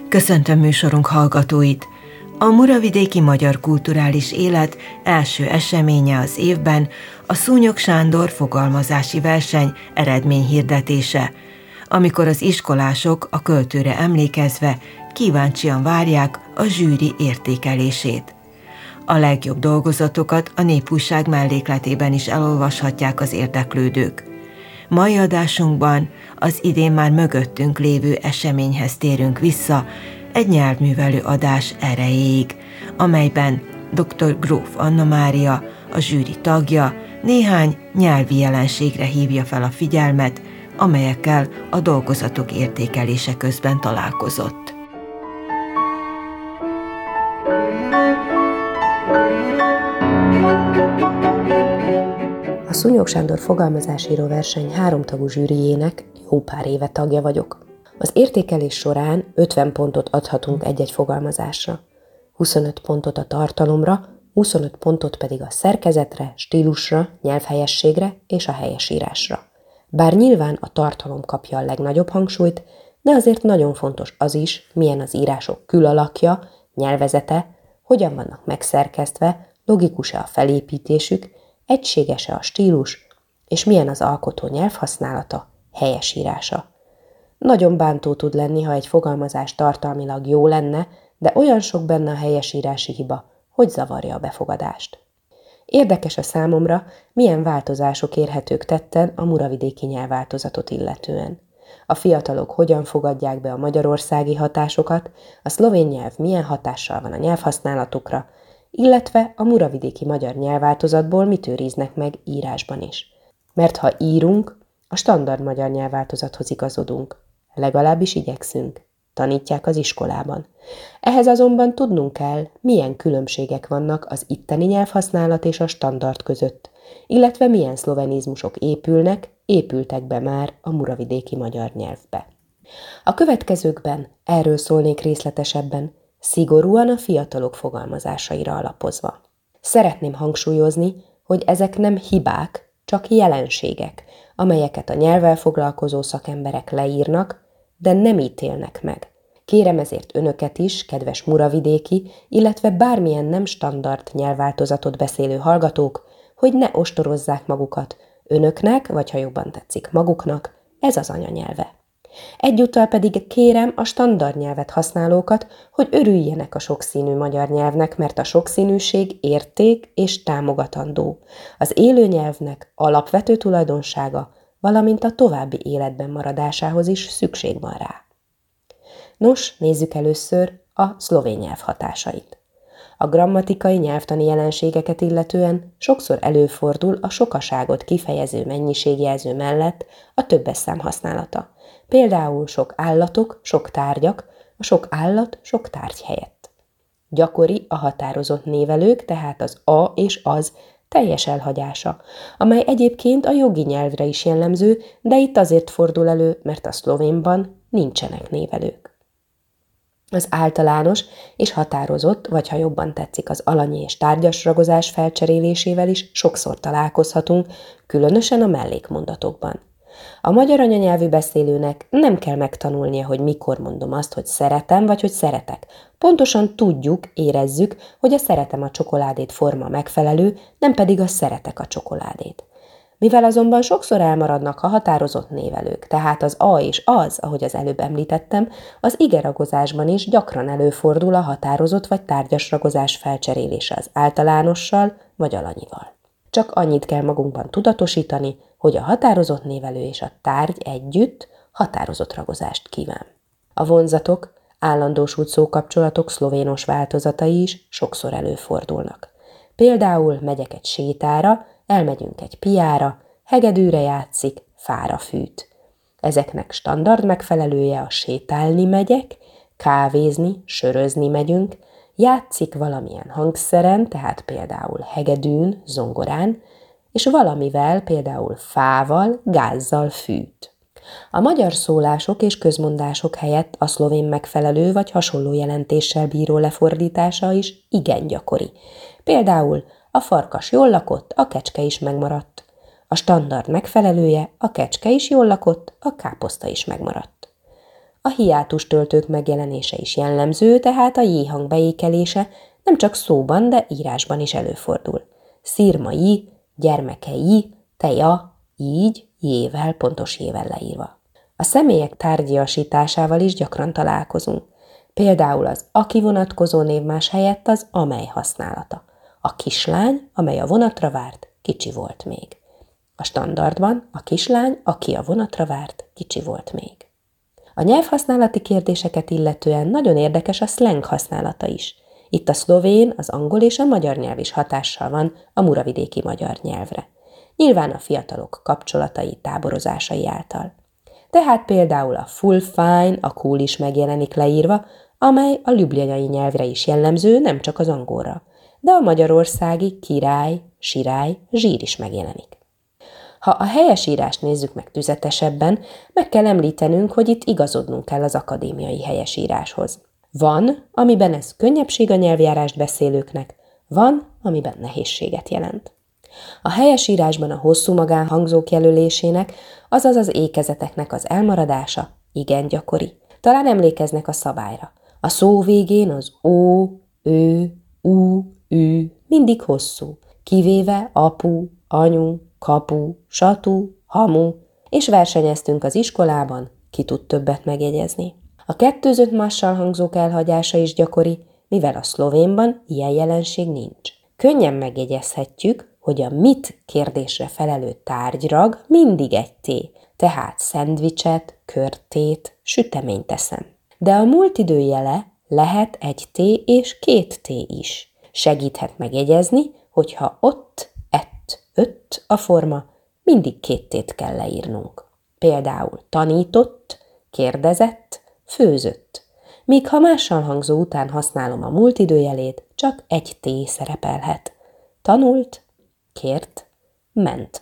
Köszöntöm műsorunk hallgatóit! A muravidéki magyar kulturális élet első eseménye az évben a Szúnyog Sándor fogalmazási verseny eredményhirdetése, amikor az iskolások a költőre emlékezve kíváncsian várják a zsűri értékelését. A legjobb dolgozatokat a Népújság mellékletében is elolvashatják az érdeklődők. Mai adásunkban az idén már mögöttünk lévő eseményhez térünk vissza, egy nyelvművelő adás erejéig, amelyben dr. Gróf Anna Mária, a zsűri tagja, néhány nyelvi jelenségre hívja fel a figyelmet, amelyekkel a dolgozatok értékelése közben találkozott. A Szúnyog Sándor fogalmazásíró verseny 3 tagú zsűrijének jó pár éve tagja vagyok. Az értékelés során 50 pontot adhatunk egy-egy fogalmazásra, 25 pontot a tartalomra, 25 pontot pedig a szerkezetre, stílusra, nyelvhelyességre és a helyesírásra. Bár nyilván a tartalom kapja a legnagyobb hangsúlyt, de azért nagyon fontos az is, milyen az írások külalakja, nyelvezete, hogyan vannak megszerkesztve, logikus-e a felépítésük, egységes-e a stílus, és milyen az alkotó nyelvhasználata, helyesírása. Nagyon bántó tud lenni, ha egy fogalmazás tartalmilag jó lenne, de olyan sok benne a helyesírási hiba, hogy zavarja a befogadást. Érdekes a számomra, milyen változások érhetők tetten a muravidéki nyelvváltozatot illetően. A fiatalok hogyan fogadják be a magyarországi hatásokat, a szlovén nyelv milyen hatással van a nyelvhasználatukra, illetve a muravidéki magyar nyelvváltozatból mit őriznek meg írásban is. Mert ha írunk, a standard magyar nyelvváltozathoz igazodunk. Legalábbis igyekszünk. Tanítják az iskolában. Ehhez azonban tudnunk kell, milyen különbségek vannak az itteni nyelvhasználat és a standard között, illetve milyen szlovenizmusok épültek be már a muravidéki magyar nyelvbe. A következőkben erről szólnék részletesebben, szigorúan a fiatalok fogalmazásaira alapozva. Szeretném hangsúlyozni, hogy ezek nem hibák, csak jelenségek, amelyeket a nyelvvel foglalkozó szakemberek leírnak, de nem ítélnek meg. Kérem ezért önöket is, kedves muravidéki, illetve bármilyen nem standard nyelvváltozatot beszélő hallgatók, hogy ne ostorozzák magukat. Önöknek, vagy ha jobban tetszik maguknak, ez az anyanyelve. Egyúttal pedig kérem a standard nyelvet használókat, hogy örüljenek a sokszínű magyar nyelvnek, mert a sokszínűség érték és támogatandó. Az élő nyelvnek alapvető tulajdonsága, valamint a további életben maradásához is szükség van rá. Nos, nézzük először a szlovén nyelv hatásait. A grammatikai nyelvtani jelenségeket illetően sokszor előfordul a sokaságot kifejező mennyiségjelző mellett a többes szám használata. Például sok állatok, sok tárgyak, a sok állat, sok tárgy helyett. Gyakori a határozott névelők, tehát az a és az teljes elhagyása, amely egyébként a jogi nyelvre is jellemző, de itt azért fordul elő, mert a szlovénban nincsenek névelők. Az általános és határozott, vagy ha jobban tetszik az alanyi és tárgyas ragozás felcserélésével is sokszor találkozhatunk, különösen a mellékmondatokban. A magyar anyanyelvű beszélőnek nem kell megtanulnia, hogy mikor mondom azt, hogy szeretem, vagy hogy szeretek. Pontosan tudjuk, érezzük, hogy a szeretem a csokoládét forma megfelelő, nem pedig a szeretek a csokoládét. Mivel azonban sokszor elmaradnak a határozott névelők, tehát az a és az, ahogy az előbb említettem, az igeragozásban is gyakran előfordul a határozott vagy tárgyas ragozás felcserélése az általánossal vagy alanyival. Csak annyit kell magunkban tudatosítani, hogy a határozott névelő és a tárgy együtt határozott ragozást kíván. A vonzatok, állandósult szókapcsolatok szlovénos változatai is sokszor előfordulnak. Például megyek egy sétára, elmegyünk egy piára, hegedűre játszik, fára fűt. Ezeknek standard megfelelője a sétálni megyek, kávézni, sörözni megyünk, játszik valamilyen hangszeren, tehát például hegedűn, zongorán, és valamivel, például fával, gázzal fűt. A magyar szólások és közmondások helyett a szlovén megfelelő vagy hasonló jelentéssel bíró lefordítása is igen gyakori. Például a farkas jól lakott, a kecske is megmaradt. A standard megfelelője, a kecske is jól lakott, a káposzta is megmaradt. A hiátus töltők megjelenése is jellemző, tehát a j-hang beékelése nem csak szóban, de írásban is előfordul. Szirmai, gyermekei, teja, így, jével, pontos jével leírva. A személyek tárgyiasításával is gyakran találkozunk. Például az aki vonatkozó névmás helyett az amely használata. A kislány, amely a vonatra várt, kicsi volt még. A standardban a kislány, aki a vonatra várt, kicsi volt még. A nyelvhasználati kérdéseket illetően nagyon érdekes a szleng használata is. Itt a szlovén, az angol és a magyar nyelv is hatással van a muravidéki magyar nyelvre. Nyilván a fiatalok kapcsolatai, táborozásai által. Tehát például a full fine, a cool is megjelenik leírva, amely a ljubljanai nyelvre is jellemző, nem csak az angolra. De a magyarországi király, sirály, zsír is megjelenik. Ha a helyesírást nézzük meg tüzetesebben, meg kell említenünk, hogy itt igazodnunk kell az akadémiai helyesíráshoz. Van, amiben ez könnyebbség a nyelvjárást beszélőknek, van, amiben nehézséget jelent. A helyesírásban a hosszú magánhangzók jelölésének, azaz az ékezeteknek az elmaradása igen gyakori. Talán emlékeznek a szabályra. A szó végén az ó, ő, ú, ű mindig hosszú, kivéve apu, anyu, kapu, satu, hamu, és versenyeztünk az iskolában, ki tud többet megjegyezni. A kettőzött massal hangzók elhagyása is gyakori, mivel a szlovénban ilyen jelenség nincs. Könnyen megjegyezhetjük, hogy a mit kérdésre felelő tárgyrag mindig egy T, tehát szendvicset, körtét, süteményt teszem. De a múlt idő jele lehet egy T és két T is. Segíthet megjegyezni, hogyha ott, öt a forma, mindig két T-t kell leírnunk. Például tanított, kérdezett, főzött. Míg ha mással hangzó után használom a múlt időjelét, csak egy T szerepelhet. Tanult, kért, ment.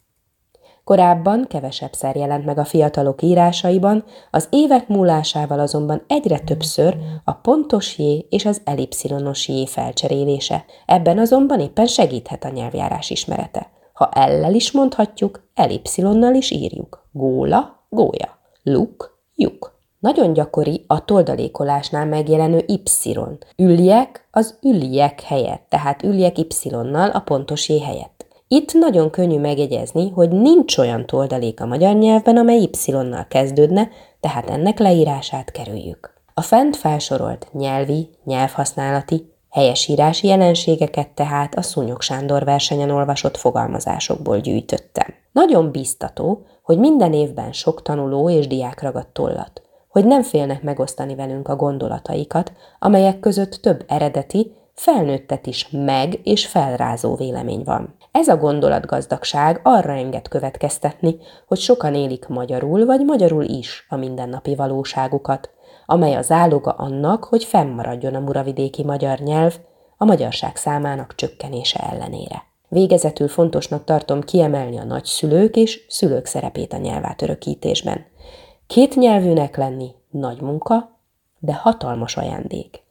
Korábban kevesebbszer jelent meg a fiatalok írásaiban, az évek múlásával azonban egyre többször a pontos J és az ellipszilonos J felcserélése. Ebben azonban éppen segíthet a nyelvjárás ismerete. Ha L-lel is mondhatjuk, ellipszilonnal is írjuk. Góla, gólya. Luk, lyuk. Nagyon gyakori a toldalékolásnál megjelenő Y. Üljek az üljek helyett, tehát üljek Y-nal a pontos J helyett. Itt nagyon könnyű megjegyezni, hogy nincs olyan toldalék a magyar nyelvben, amely Y-nal kezdődne, tehát ennek leírását kerüljük. A fent felsorolt nyelvi, nyelvhasználati, helyesírási jelenségeket tehát a Szúnyog Sándor versenyen olvasott fogalmazásokból gyűjtöttem. Nagyon bíztató, hogy minden évben sok tanuló és diák ragadt tollat, hogy nem félnek megosztani velünk a gondolataikat, amelyek között több eredeti, felnőttet is meg- és felrázó vélemény van. Ez a gondolatgazdagság arra enged következtetni, hogy sokan élik magyarul vagy magyarul is a mindennapi valóságukat, amely a záloga annak, hogy fennmaradjon a muravidéki magyar nyelv a magyarság számának csökkenése ellenére. Végezetül fontosnak tartom kiemelni a nagyszülők és szülők szerepét a nyelvátörökítésben. Két nyelvűnek lenni nagy munka, de hatalmas ajándék.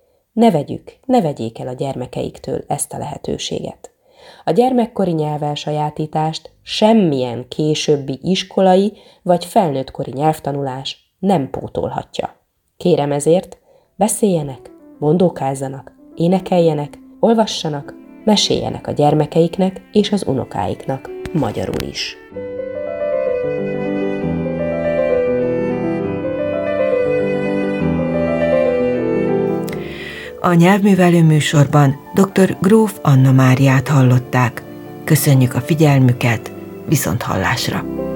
Ne vegyék el a gyermekeiktől ezt a lehetőséget. A gyermekkori nyelvelsajátítást semmilyen későbbi iskolai vagy felnőttkori nyelvtanulás nem pótolhatja. Kérem ezért, beszéljenek, mondókázzanak, énekeljenek, olvassanak, meséljenek a gyermekeiknek és az unokáiknak magyarul is. A nyelvművelő műsorban dr. Gróf Anna Máriát hallották. Köszönjük a figyelmüket, viszonthallásra!